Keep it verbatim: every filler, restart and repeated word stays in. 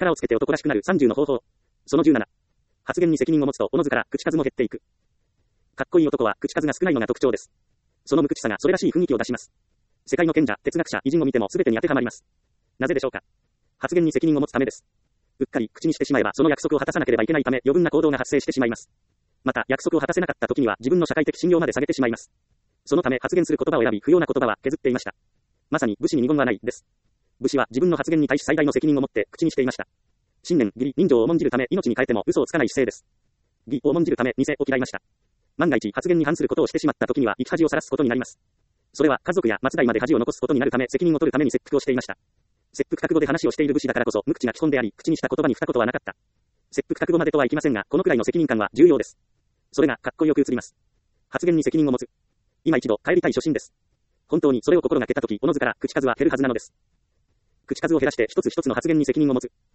力をつけて男らしくなるさんじゅうの方法。そのじゅうなな。発言に責任を持つと、おのずから口数も減っていく。かっこいい男は口数が少ないのが特徴です。その無口さがそれらしい雰囲気を出します。世界の賢者、哲学者、偉人を見ても全てに当てはまります。なぜでしょうか。発言に責任を持つためです。うっかり口にしてしまえばその約束を果たさなければいけないため余分な行動が発生してしまいます。また約束を果たせなかった時には自分の社会的信用まで下げてしまいます。そのため発言する言葉を選び不要な言葉は削っていました。まさに武士に二言はないです。武士は自分の発言に対し最大の責任を持って口にしていました。信念、義理、人情を重んじるため命に代えても嘘をつかない姿勢です。義を重んじるため偽を嫌いました。万が一発言に反することをしてしまった時には生き恥をさらすことになります。それは家族や末代まで恥を残すことになるため責任を取るために切腹をしていました。切腹覚悟で話をしている武士だからこそ無口が基本であり、口にした言葉に二言はなかった。切腹覚悟までとはいきませんが、このくらいの責任感は重要です。それがかっこよく映ります。発言に責任を持つ。今一度帰りたい初心です。本当にそれを心がけたとき、おのずから口数は減るはずなのです。口数を減らして一つ一つの発言に責任を持つ。